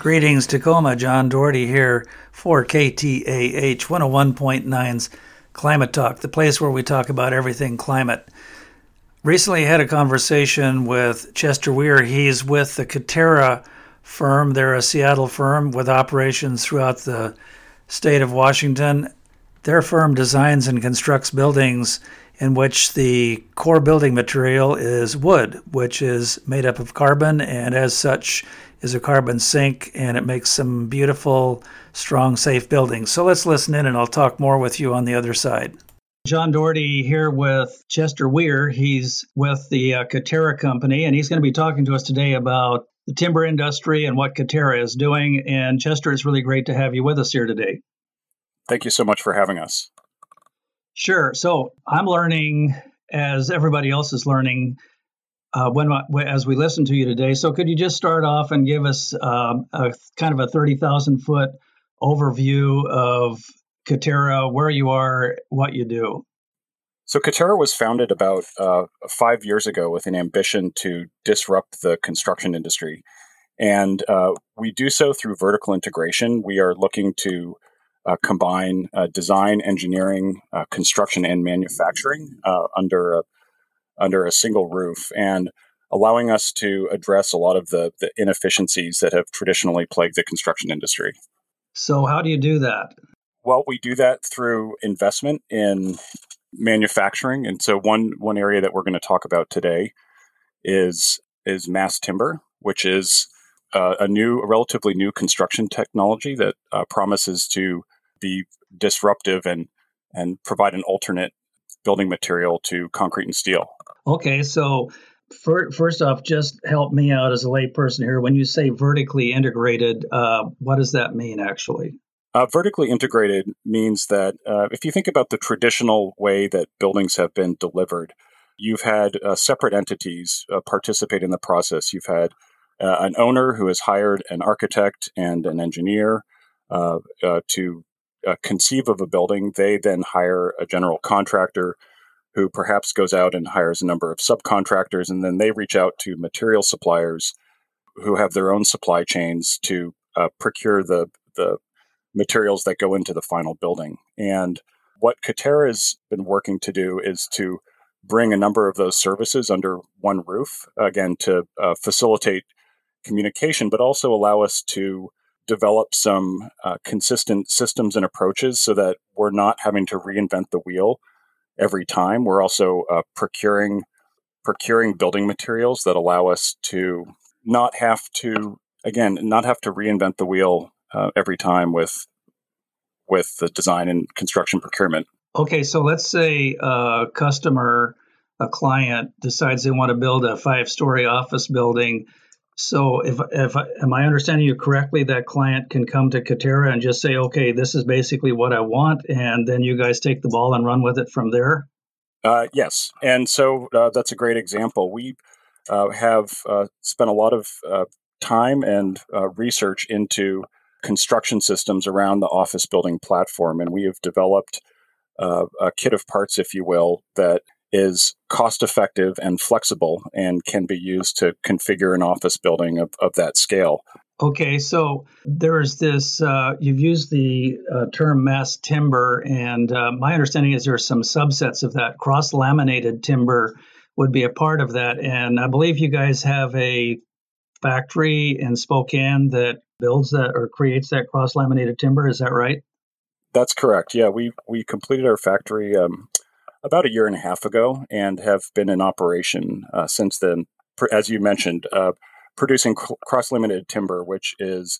Greetings, Tacoma. John Doherty here for KTAH 101.9's Climate Talk, the place where we talk about everything climate. Recently had a conversation with Chester Weir. He's with the Katerra firm. They're a Seattle firm with operations throughout the state of Washington. Their firm designs and constructs buildings in which the core building material is wood, which is made up of carbon, and as such is a carbon sink, and it makes some beautiful, strong, safe buildings. So let's listen in, and I'll talk more with you on the other side. John Doherty here with Chester Weir. He's with the Katerra company, and he's going to be talking to us today about the timber industry and what Katerra is doing. And Chester, it's really great to have you with us here today. Thank you so much for having us. Sure. So I'm learning as everybody else is learning as we listen to you today. So could you just start off and give us a kind of a 30,000 foot overview of Katerra, where you are, what you do? So Katerra was founded about 5 years ago with an ambition to disrupt the construction industry. And we do so through vertical integration. We are looking to combine design, engineering, construction, and manufacturing under a single roof, and allowing us to address a lot of the inefficiencies that have traditionally plagued the construction industry. So how do you do that? Well, we do that through investment in manufacturing. And so one area that we're going to talk about today is mass timber, which is a relatively new construction technology that promises to be disruptive and provide an alternate building material to concrete and steel. Okay, so first off, just help me out as a layperson here. When you say vertically integrated, what does that mean actually? Vertically integrated means that if you think about the traditional way that buildings have been delivered, you've had separate entities participate in the process. You've had an owner who has hired an architect and an engineer to conceive of a building. They then hire a general contractor who perhaps goes out and hires a number of subcontractors, and then they reach out to material suppliers who have their own supply chains to procure the materials that go into the final building. And what Katerra has been working to do is to bring a number of those services under one roof, again, to facilitate communication, but also allow us to develop some consistent systems and approaches so that we're not having to reinvent the wheel every time. We're also procuring building materials that allow us to not have to reinvent the wheel every time with the design and construction procurement. Okay, so let's say a client decides they want to build a 5-story office building. So if am I understanding you correctly, that client can come to Katerra and just say, okay, this is basically what I want, and then you guys take the ball and run with it from there? Yes, and so that's a great example. We have spent a lot of time and research into construction systems around the office building platform, and we have developed a kit of parts, if you will, that is cost-effective and flexible and can be used to configure an office building of that scale. Okay, so there's this, you've used the term mass timber, and my understanding is there are some subsets of that. Cross-laminated timber would be a part of that, and I believe you guys have a factory in Spokane that builds that or creates that cross-laminated timber. Is that right? That's correct. Yeah, we completed our factory about 1.5 years ago and have been in operation since then. As you mentioned, producing cross-laminated timber, which is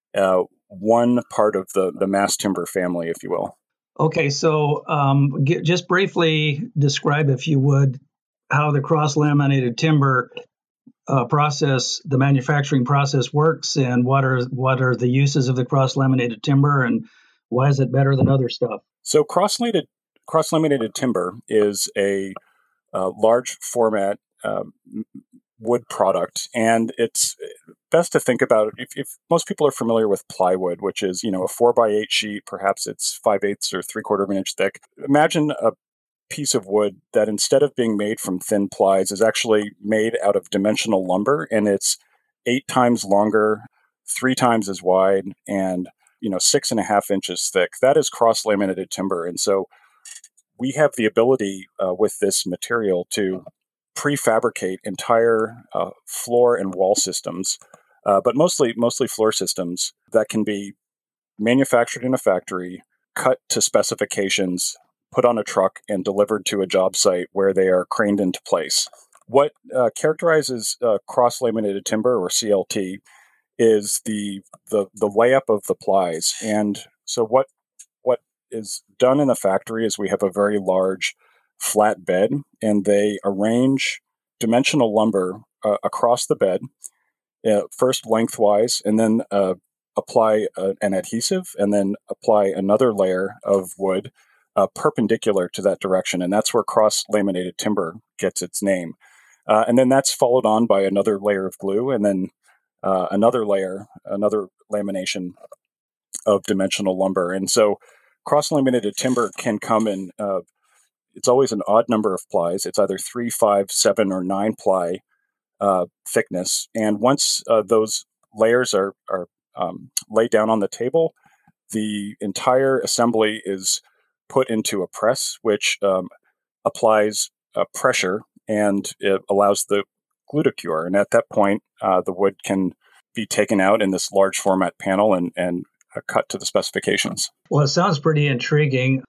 one part of the mass timber family, if you will. Okay, so just briefly describe, if you would, how the cross-laminated timber process, the manufacturing process works, and what are the uses of the cross-laminated timber, and why is it better than other stuff? So cross-laminated timber is a large format wood product, and it's best to think about if most people are familiar with plywood, which is a 4x8 sheet, perhaps it's 5/8 or 3/4 of an inch thick. Imagine a piece of wood that instead of being made from thin plies is actually made out of dimensional lumber, and it's 8 times longer, 3 times as wide and 6.5 inches thick. That is cross-laminated timber. And so we have the ability with this material to prefabricate entire floor and wall systems, but mostly floor systems that can be manufactured in a factory, cut to specifications, put on a truck, and delivered to a job site where they are craned into place. What characterizes cross-laminated timber, or CLT, is the layup of the plies. And so what is done in a factory is we have a very large flat bed, and they arrange dimensional lumber across the bed, first lengthwise, and then apply an adhesive, and then apply another layer of wood perpendicular to that direction. And that's where cross-laminated timber gets its name. And then that's followed on by another layer of glue, and then another lamination of dimensional lumber. And so cross-laminated timber can come in, it's always an odd number of plies. It's either 3, 5, 7, or 9 ply thickness. And once those layers are laid down on the table, the entire assembly is put into a press, which applies pressure, and it allows the glue to cure. And at that point, the wood can be taken out in this large format panel and cut to the specifications. Well, it sounds pretty intriguing.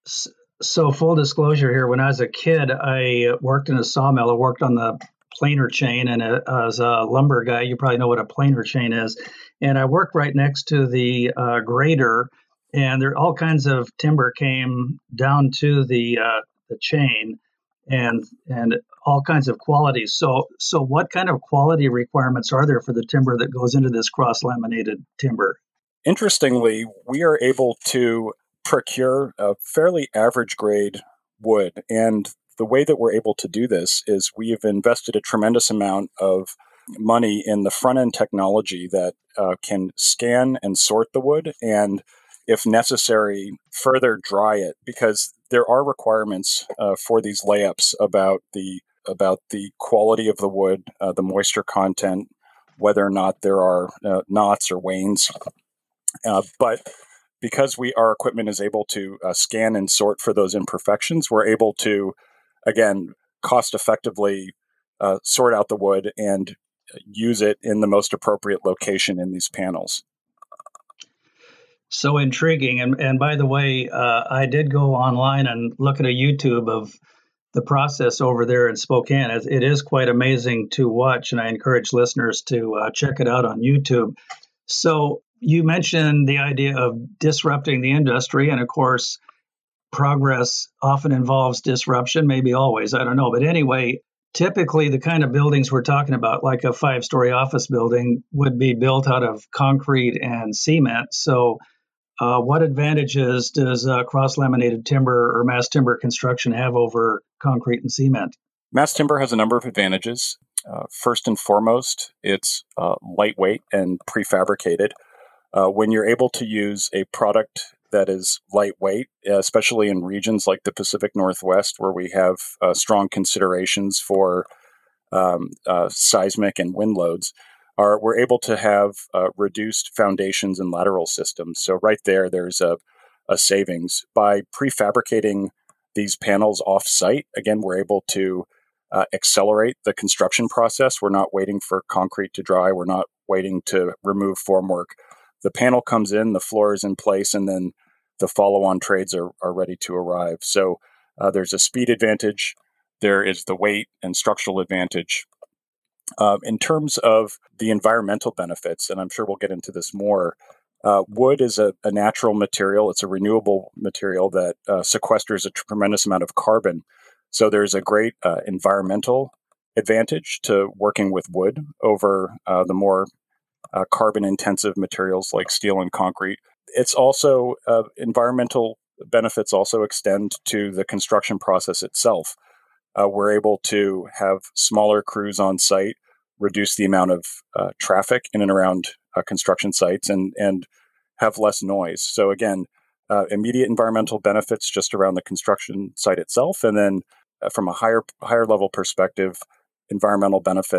So full disclosure here, when I was a kid, I worked in a sawmill. I worked on the planer chain, and as a lumber guy, you probably know what a planer chain is. And I worked right next to the grader, and there all kinds of timber came down to the chain, and all kinds of qualities. So what kind of quality requirements are there for the timber that goes into this cross-laminated timber? Interestingly, we are able to procure a fairly average grade wood. And the way that we're able to do this is we have invested a tremendous amount of money in the front end technology that can scan and sort the wood, and if necessary, further dry it, because there are requirements for these layups about the quality of the wood, the moisture content, whether or not there are knots or wanes. But because our equipment is able to scan and sort for those imperfections, we're able to, again, cost effectively sort out the wood and use it in the most appropriate location in these panels. So intriguing. And by the way, I did go online and look at a YouTube of the process over there in Spokane. It is quite amazing to watch, and I encourage listeners to check it out on YouTube. So you mentioned the idea of disrupting the industry, and of course, progress often involves disruption, maybe always, I don't know. But anyway, typically the kind of buildings we're talking about, like a 5-story office building, would be built out of concrete and cement. So what advantages does cross-laminated timber or mass timber construction have over concrete and cement? Mass timber has a number of advantages. First and foremost, it's lightweight and prefabricated. When you're able to use a product that is lightweight, especially in regions like the Pacific Northwest, where we have strong considerations for seismic and wind loads, we're able to have reduced foundations and lateral systems. So right there's a savings. By prefabricating these panels off-site, again, we're able to accelerate the construction process. We're not waiting for concrete to dry. We're not waiting to remove formwork. The panel comes in, the floor is in place, and then the follow-on trades are ready to arrive. So there's a speed advantage. There is the weight and structural advantage. In terms of the environmental benefits, and I'm sure we'll get into this more, wood is a natural material. It's a renewable material that sequesters a tremendous amount of carbon. So there's a great environmental advantage to working with wood over the more carbon-intensive materials like steel and concrete. It's also environmental benefits also extend to the construction process itself. We're able to have smaller crews on site, reduce the amount of traffic in and around construction sites, and have less noise. So again, immediate environmental benefits just around the construction site itself, and then from a higher level perspective, environmental benefits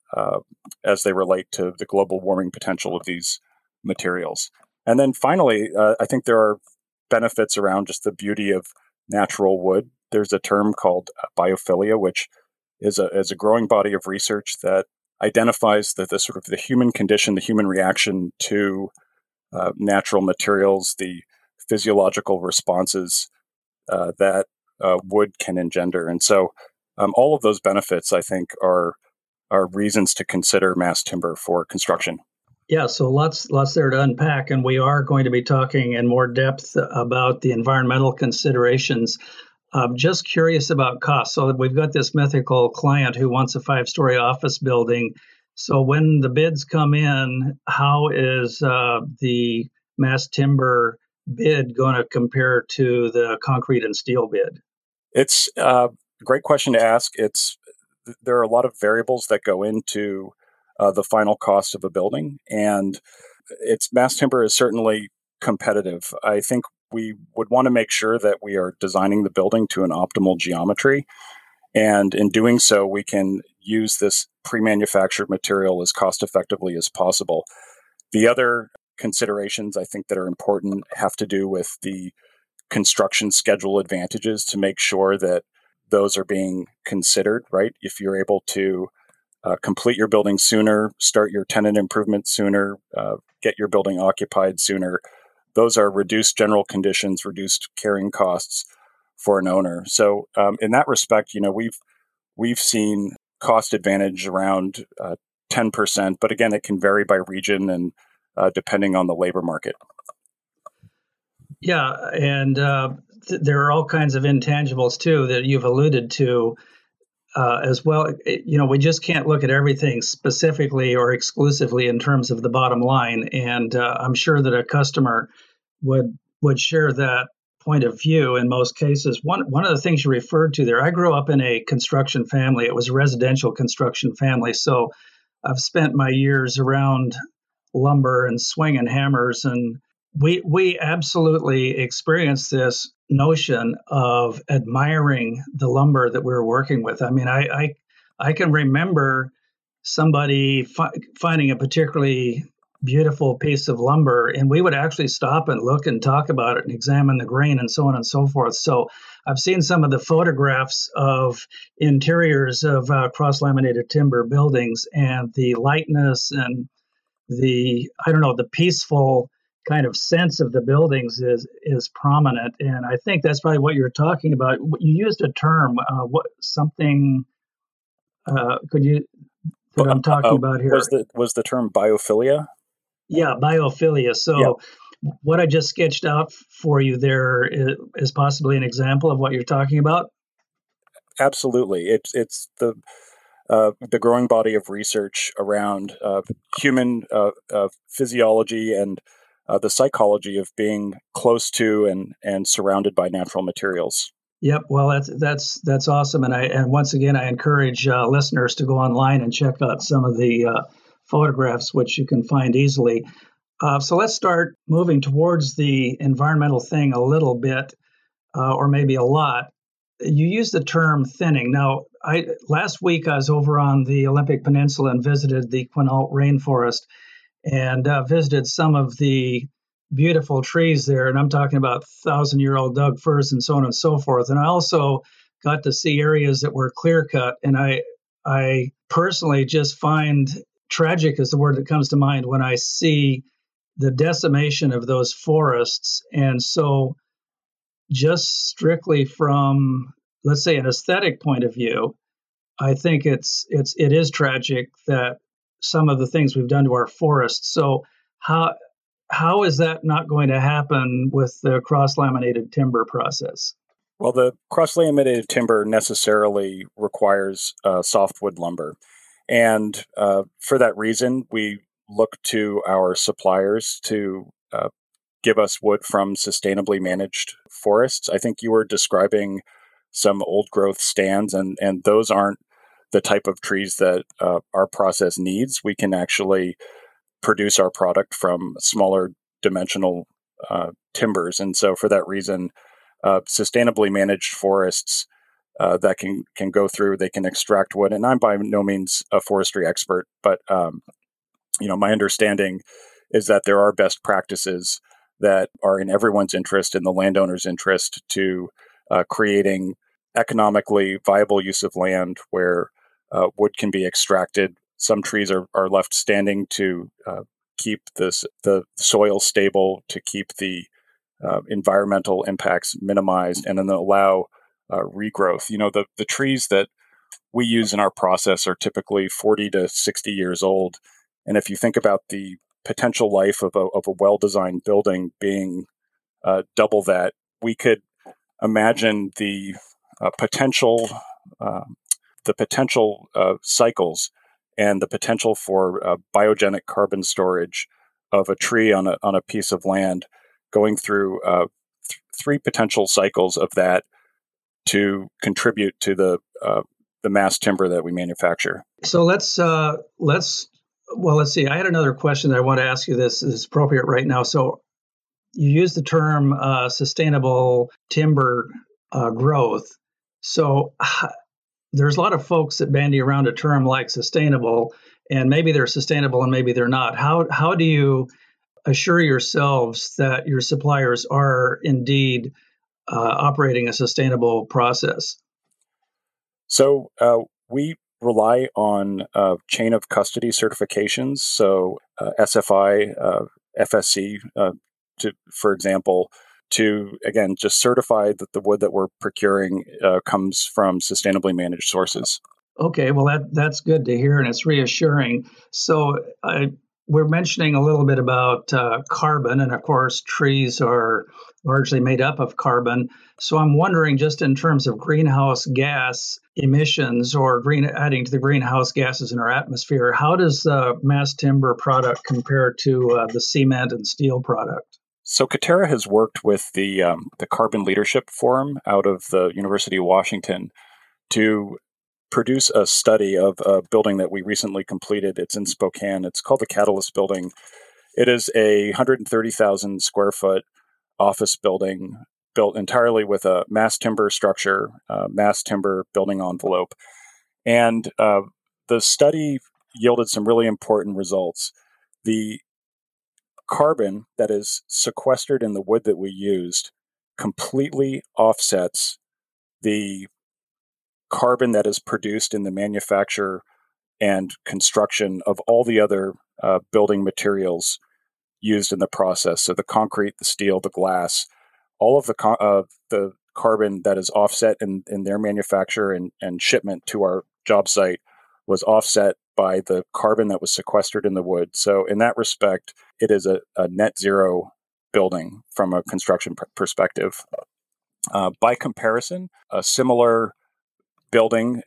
as they relate to the global warming potential of these materials. And then finally, I think there are benefits around just the beauty of natural wood. There's a term called biophilia, which is a growing body of research that identifies the sort of the human condition, the human reaction to natural materials, the physiological responses that wood can engender. And so all of those benefits, I think, are reasons to consider mass timber for construction. Yeah, so lots there to unpack, and we are going to be talking in more depth about the environmental considerations. Just curious about cost. So we've got this mythical client who wants a 5-story office building. So when the bids come in, how is the mass timber bid going to compare to the concrete and steel bid? It's a great question to ask. There are a lot of variables that go into the final cost of a building, and mass timber is certainly competitive. I think we would want to make sure that we are designing the building to an optimal geometry, and in doing so, we can use this pre-manufactured material as cost effectively as possible. The other considerations I think that are important have to do with the construction schedule advantages to make sure that those are being considered, right? If you're able to complete your building sooner, start your tenant improvement sooner, get your building occupied sooner, those are reduced general conditions, reduced carrying costs for an owner. So in that respect, we've seen cost advantage around 10%, but again, it can vary by region and depending on the labor market. Yeah, and there are all kinds of intangibles too that you've alluded to as well. We just can't look at everything specifically or exclusively in terms of the bottom line, and I'm sure that a customer would share that point of view in most cases. One of the things you referred to there, I grew up in a construction family. It was a residential construction family, so I've spent my years around lumber and swinging hammers, and we absolutely experienced this notion of admiring the lumber that we were working with. I mean, I can remember somebody finding a particularly beautiful piece of lumber, and we would actually stop and look and talk about it and examine the grain and so on and so forth. So I've seen some of the photographs of interiors of cross-laminated timber buildings, and the lightness and the peaceful kind of sense of the buildings is prominent. And I think that's probably what you're talking about. You used a term, could you that I'm talking about here? Was the term biophilia? Yeah, biophilia. So what I just sketched out for you there is possibly an example of what you're talking about. Absolutely. It's the growing body of research around human physiology and the psychology of being close to and surrounded by natural materials. Yep. Well, that's awesome. And once again, I encourage listeners to go online and check out some of the photographs, which you can find easily. So let's start moving towards the environmental thing a little bit, or maybe a lot. You used the term thinning. Now, last week I was over on the Olympic Peninsula and visited the Quinault rainforest and visited some of the beautiful trees there. And I'm talking about 1,000-year-old Doug firs and so on and so forth. And I also got to see areas that were clear cut. And I personally just find tragic is the word that comes to mind when I see the decimation of those forests. And so just strictly from, let's say, an aesthetic point of view, I think it is tragic that some of the things we've done to our forests. So how is that not going to happen with the cross-laminated timber process? Well, the cross-laminated timber necessarily requires softwood lumber. And for that reason, we look to our suppliers to give us wood from sustainably managed forests. I think you were describing some old growth stands, and those aren't the type of trees that our process needs. We can actually produce our product from smaller dimensional timbers. And so for that reason, sustainably managed forests that can go through. They can extract wood, and I'm by no means a forestry expert, but my understanding is that there are best practices that are in everyone's interest, in the landowner's interest, to creating economically viable use of land where wood can be extracted. Some trees are left standing to keep the soil stable, to keep the environmental impacts minimized, and then allow regrowth. The trees that we use in our process are typically 40 to 60 years old. And if you think about the potential life of a well-designed building being double that, we could imagine the potential cycles and the potential for biogenic carbon storage of a tree on a piece of land, going through three potential cycles of that to contribute to the mass timber that we manufacture. So let's see. I had another question that I want to ask you. This is appropriate right now. So you use the term sustainable timber growth. So there's a lot of folks that bandy around a term like sustainable, and maybe they're sustainable and maybe they're not. How do you assure yourselves that your suppliers are indeed operating a sustainable process? So we rely on chain of custody certifications. So SFI, FSC, for example, to, again, just certify that the wood that we're procuring comes from sustainably managed sources. Okay, well, that's good to hear, and it's reassuring. So we're mentioning a little bit about carbon, and of course, trees are largely made up of carbon. So I'm wondering, just in terms of greenhouse gas emissions or adding to the greenhouse gases in our atmosphere, how does the mass timber product compare to the cement and steel product? So Katerra has worked with the Carbon Leadership Forum out of the University of Washington to produce a study of a building that we recently completed. It's in Spokane. It's called the Catalyst Building. It is a 130,000 square foot office building built entirely with a mass timber structure, mass timber building envelope. And the study yielded some really important results. The carbon that is sequestered in the wood that we used completely offsets the carbon that is produced in the manufacture and construction of all the other building materials used in the process. So the concrete, the steel, the glass, all of the carbon that is offset in their manufacture and shipment to our job site was offset by the carbon that was sequestered in the wood. So in that respect, it is a net zero building from a construction perspective. By comparison, a similar building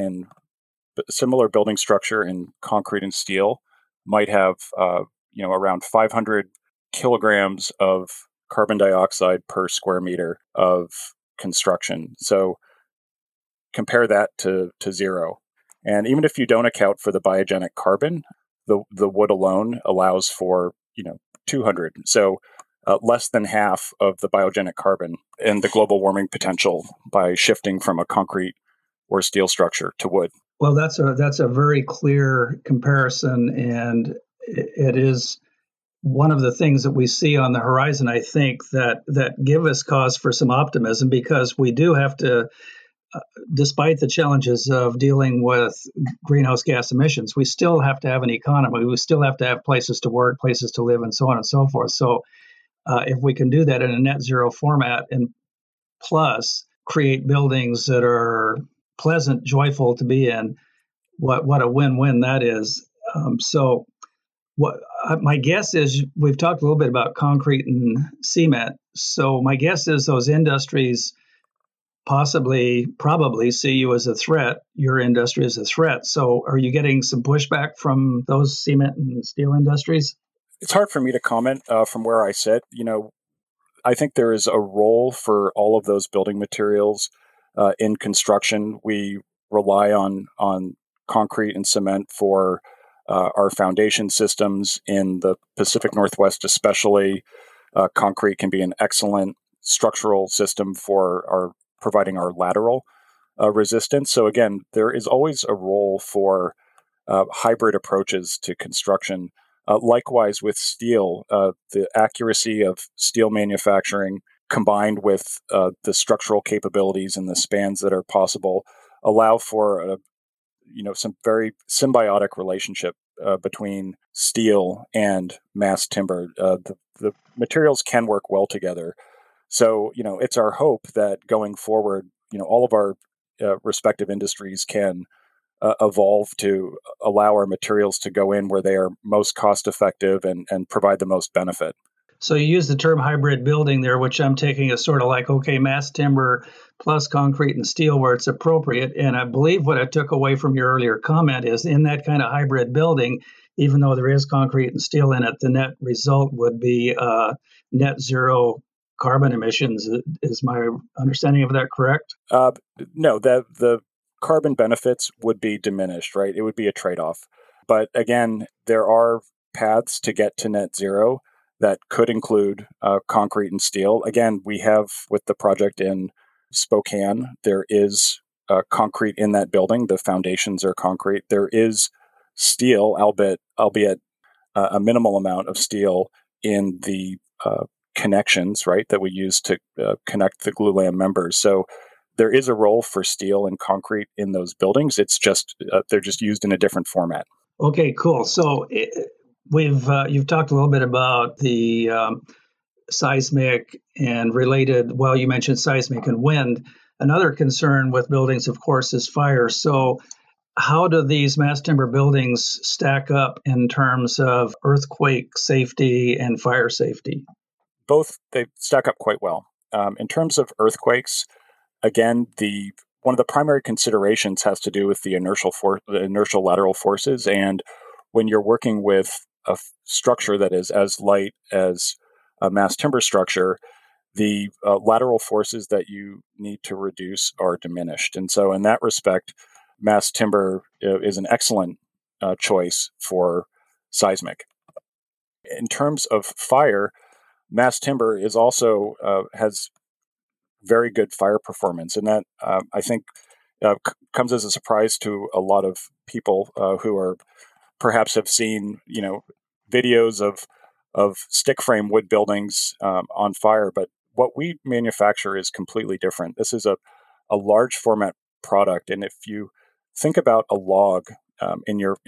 similar building structure in concrete and steel might have around 500 kilograms of carbon dioxide per square meter of construction. So compare that to zero. And even if you don't account for the biogenic carbon, the wood alone allows for 200. So less than half of the biogenic carbon and the global warming potential by shifting from a concrete or steel structure to wood. Well, that's a very clear comparison, and it is one of the things that we see on the horizon, I think, that give us cause for some optimism, because we do have to, despite the challenges of dealing with greenhouse gas emissions, we still have to have an economy. We still have to have places to work, places to live, and so on and so forth. So if we can do that in a net zero format, and plus create buildings that are pleasant, joyful to be in, what a win-win that is. My guess is, we've talked a little bit about concrete and cement. So my guess is those industries probably see you as a threat, your industry as a threat. So are you getting some pushback from those cement and steel industries? It's hard for me to comment from where I sit. I think there is a role for all of those building materials in construction. We rely on concrete and cement for our foundation systems in the Pacific Northwest, especially. Concrete can be an excellent structural system for providing our lateral resistance. So again, there is always a role for hybrid approaches to construction. Likewise with steel, the accuracy of steel manufacturing combined with the structural capabilities and the spans that are possible allow for some very symbiotic relationship between steel and mass timber. The materials can work well together. So, it's our hope that going forward, all of our respective industries can evolve to allow our materials to go in where they are most cost effective and provide the most benefit. So you use the term hybrid building there, which I'm taking as sort of like, okay, mass timber plus concrete and steel where it's appropriate. And I believe what I took away from your earlier comment is in that kind of hybrid building, even though there is concrete and steel in it, the net result would be net zero carbon emissions. Is my understanding of that correct? No, the carbon benefits would be diminished, right? It would be a trade-off. But again, there are paths to get to net zero that could include concrete and steel. Again, we have with the project in Spokane, there is concrete in that building. The foundations are concrete. There is steel, albeit a minimal amount of steel in the connections, right, that we use to connect the glulam members. So there is a role for steel and concrete in those buildings. It's just they're just used in a different format. Okay, cool. So you've talked a little bit about the seismic and related. Well, you mentioned seismic and wind. Another concern with buildings, of course, is fire. So how do these mass timber buildings stack up in terms of earthquake safety and fire safety? Both, they stack up quite well. In terms of earthquakes, again, one of the primary considerations has to do with the inertial lateral forces. And when you're working with a structure that is as light as a mass timber structure, the lateral forces that you need to reduce are diminished. And so in that respect, mass timber is an excellent choice for seismic. In terms of fire, mass timber is also has very good fire performance, and that I think comes as a surprise to a lot of people who are perhaps have seen videos of stick frame wood buildings on fire, but what we manufacture is completely different. This is a large format product, and if you think about a log in your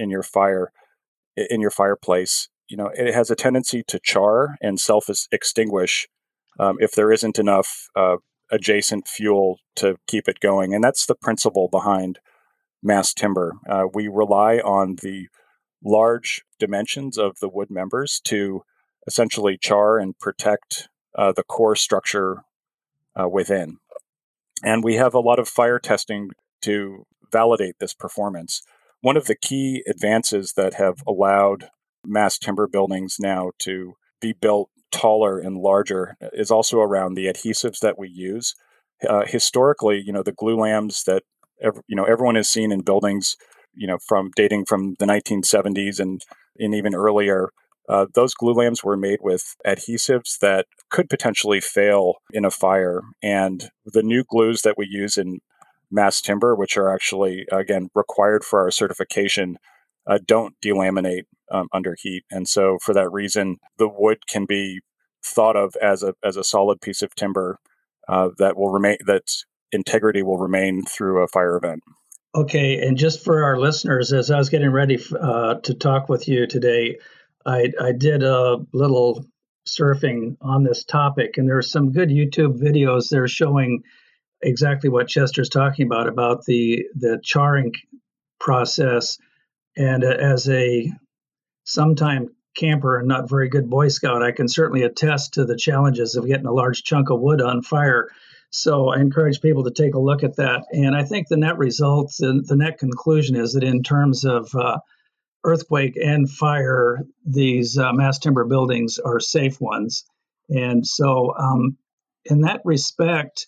fireplace, it has a tendency to char and self extinguish if there isn't enough adjacent fuel to keep it going. And that's the principle behind mass timber. We rely on the large dimensions of the wood members to essentially char and protect the core structure within. And we have a lot of fire testing to validate this performance. One of the key advances that have allowed mass timber buildings now to be built taller and larger is also around the adhesives that we use. Historically, the glulams that everyone has seen in buildings, from dating from the 1970s and even earlier, those glulams were made with adhesives that could potentially fail in a fire. And the new glues that we use in mass timber, which are actually, again, required for our certification, don't delaminate under heat. And so for that reason, the wood can be thought of as a solid piece of timber that will remain, that integrity will remain through a fire event. Okay, and just for our listeners, as I was getting ready to talk with you today, I did a little surfing on this topic, and there's some good YouTube videos there showing exactly what Chester's talking about the charring process. And as a sometime camper and not very good Boy Scout, I can certainly attest to the challenges of getting a large chunk of wood on fire. So I encourage people to take a look at that. And I think the net results and the net conclusion is that in terms of earthquake and fire, these mass timber buildings are safe ones. And so in that respect,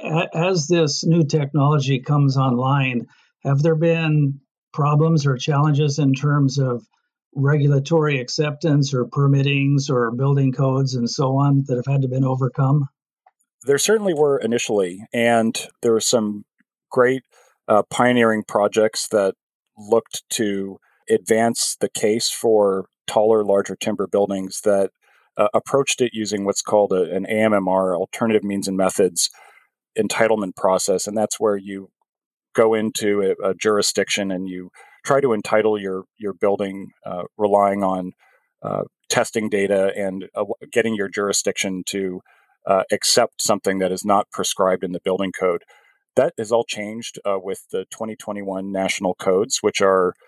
as this new technology comes online, have there been problems or challenges in terms of regulatory acceptance or permittings or building codes and so on that have had to been overcome? There certainly were initially, and there were some great pioneering projects that looked to advance the case for taller, larger timber buildings that approached it using what's called an AMMR, alternative means and methods, entitlement process. And that's where you go into a jurisdiction and you try to entitle your building, relying on testing data and getting your jurisdiction to accept something that is not prescribed in the building code. That is all changed with the 2021 national codes, which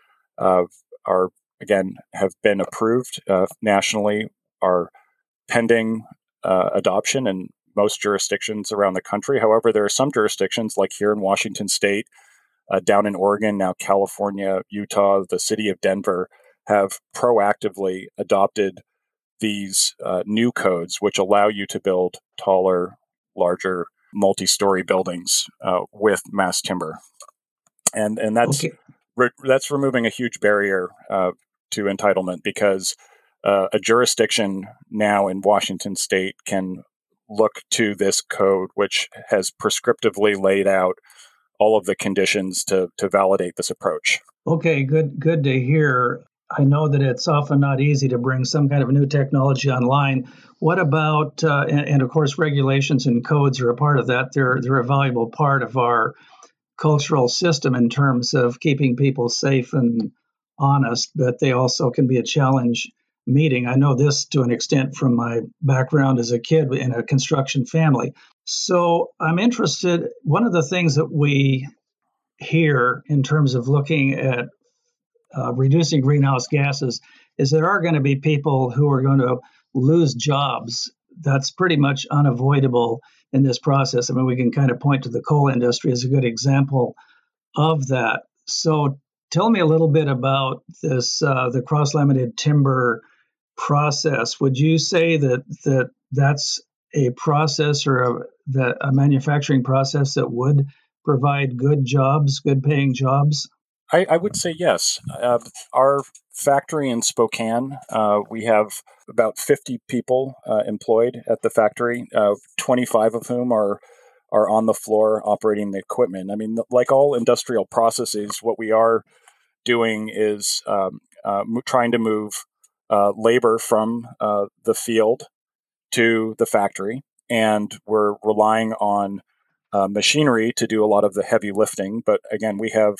are again have been approved nationally, are pending adoption in most jurisdictions around the country. However, there are some jurisdictions, like here in Washington State, down in Oregon, now California, Utah, the city of Denver, have proactively adopted these new codes, which allow you to build taller, larger, multi-story buildings with mass timber, and Okay. that's removing a huge barrier to entitlement, because a jurisdiction now in Washington State can look to this code, which has prescriptively laid out all of the conditions to validate this approach. Okay, good to hear. I know that it's often not easy to bring some kind of new technology online. What about, and of course, regulations and codes are a part of that. They're a valuable part of our cultural system in terms of keeping people safe and honest, but they also can be a challenge meeting. I know this to an extent from my background as a kid in a construction family. So I'm interested. One of the things that we hear in terms of looking at reducing greenhouse gases is there are going to be people who are going to lose jobs. That's pretty much unavoidable in this process. I mean, we can kind of point to the coal industry as a good example of that. So tell me a little bit about this, the cross-laminated timber process. Would you say that's a process or a manufacturing process that would provide good jobs, good paying jobs? I would say yes. Our factory in Spokane, we have about 50 people employed at the factory, 25 of whom are on the floor operating the equipment. I mean, like all industrial processes, what we are doing is trying to move labor from the field to the factory, and we're relying on machinery to do a lot of the heavy lifting. But again, we have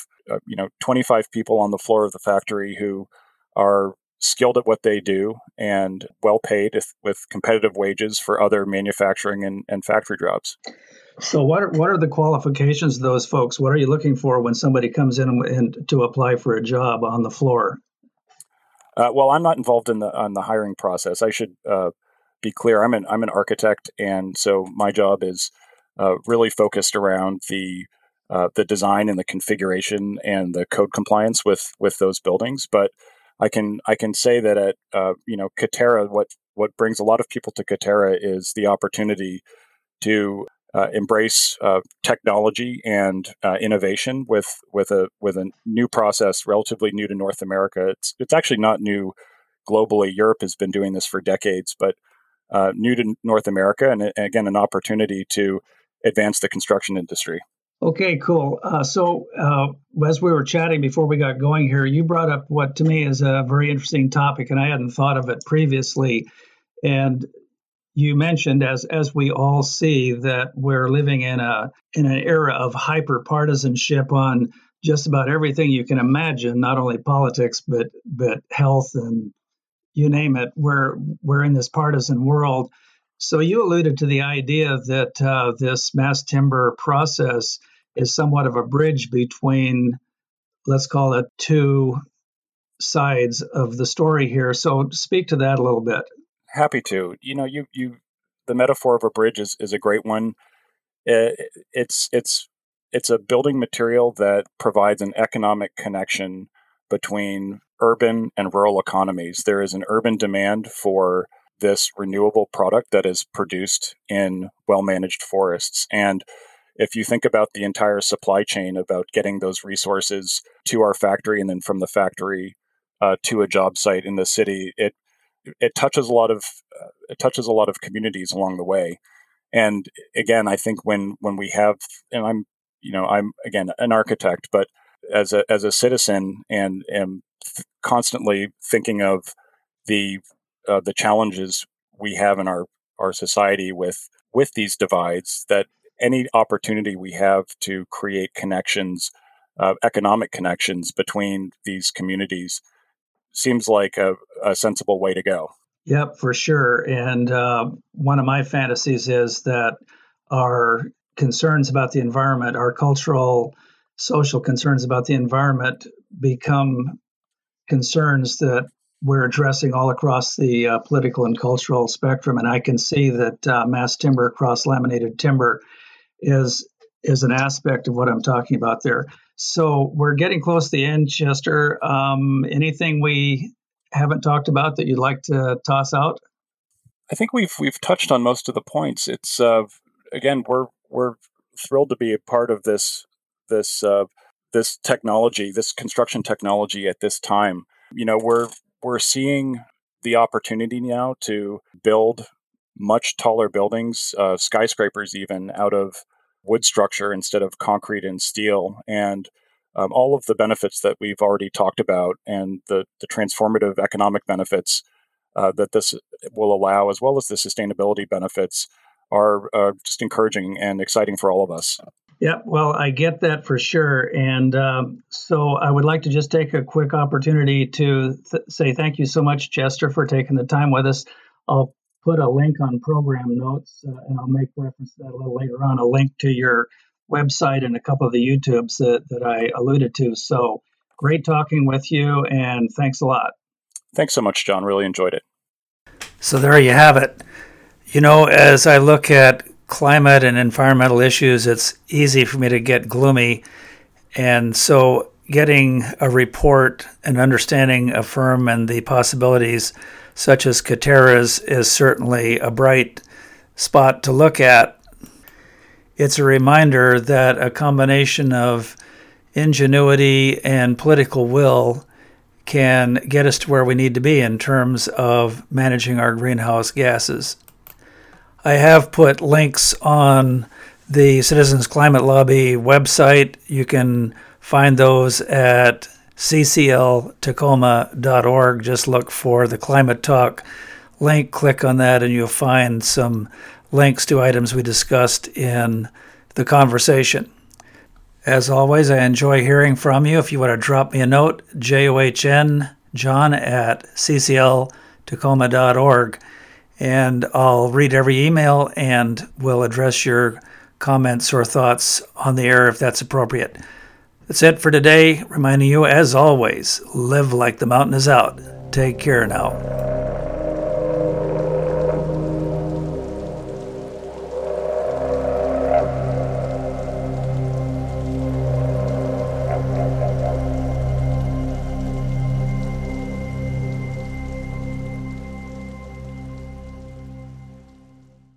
25 people on the floor of the factory who are skilled at what they do and well paid with competitive wages for other manufacturing and factory jobs. So what are the qualifications of those folks? What are you looking for when somebody comes in and to apply for a job on the floor? Well, I'm not involved in the hiring process. I should be clear. I'm an architect, and so my job is really focused around the design and the configuration and the code compliance with those buildings. But I can say that at Katerra, what brings a lot of people to Katerra is the opportunity to embrace technology and innovation with a new process, relatively new to North America. It's actually not new globally. Europe has been doing this for decades, but new to North America, and again, an opportunity to advance the construction industry. Okay, cool. As we were chatting before we got going here, you brought up what to me is a very interesting topic, and I hadn't thought of it previously. And you mentioned, as we all see, that we're living in an era of hyper partisanship on just about everything you can imagine, not only politics but health and you name it. We're in this partisan world. So you alluded to the idea that this mass timber process is somewhat of a bridge between, let's call it, two sides of the story here. So speak to that a little bit. Happy to. You the metaphor of a bridge is a great one. It's a building material that provides an economic connection between urban and rural economies. There is an urban demand for this renewable product that is produced in well-managed forests. And if you think about the entire supply chain about getting those resources to our factory and then from the factory to a job site in the city, it touches a lot of communities along the way. And again, I think when we have, and I'm again an architect, but as a citizen, and am constantly thinking of the challenges we have in our society with these divides, that any opportunity we have to create connections, economic connections between these communities, seems like a sensible way to go. Yep, for sure. And one of my fantasies is that our concerns about the environment, our cultural, social concerns about the environment, become concerns that we're addressing all across the political and cultural spectrum. And I can see that mass timber, cross laminated timber, is an aspect of what I'm talking about there. So we're getting close to the end, Chester. Anything we haven't talked about that you'd like to toss out? I think we've touched on most of the points. It's again, we're thrilled to be a part of this this technology, this construction technology at this time. We're seeing the opportunity now to build much taller buildings, skyscrapers even, out of wood structure instead of concrete and steel, and all of the benefits that we've already talked about, and the transformative economic benefits that this will allow, as well as the sustainability benefits, are just encouraging and exciting for all of us. Yeah, well, I get that for sure. And so I would like to just take a quick opportunity to say thank you so much, Chester, for taking the time with us. I'll put a link on program notes, and I'll make reference to that a little later on, a link to your website and a couple of the YouTubes that I alluded to. So great talking with you, and thanks a lot. Thanks so much, John. Really enjoyed it. So there you have it. As I look at climate and environmental issues, it's easy for me to get gloomy. And so getting a report and understanding a firm and the possibilities such as Katerra's is certainly a bright spot to look at. It's a reminder that a combination of ingenuity and political will can get us to where we need to be in terms of managing our greenhouse gases. I have put links on the Citizens Climate Lobby website. You can find those at ccltacoma.org. Just look for the Climate Talk link, click on that, and you'll find some links to items we discussed in the conversation. As always, I enjoy hearing from you. If you want to drop me a note, JOHN, John at ccltacoma.org, and I'll read every email and will address your comments or thoughts on the air if that's appropriate. That's it for today. Reminding you, as always, live like the mountain is out. Take care now.